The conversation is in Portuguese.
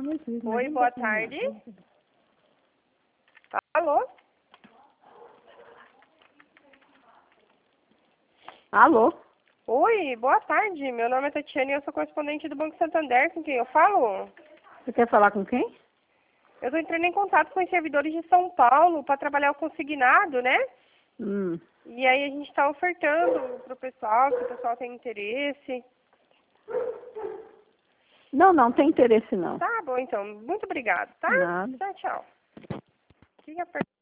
Oi, boa tarde. Alô? Alô? Oi, boa tarde. Meu nome é Tatiana e eu sou correspondente do Banco Santander. Com quem eu falo? Você quer falar com quem? Eu estou entrando em contato com os servidores de São Paulo para trabalhar o consignado, né? E aí a gente está ofertando para o pessoal, se o pessoal tem interesse. Não tem interesse não. Tá bom, então. Muito obrigado, tá? Nada. Tchau, tchau.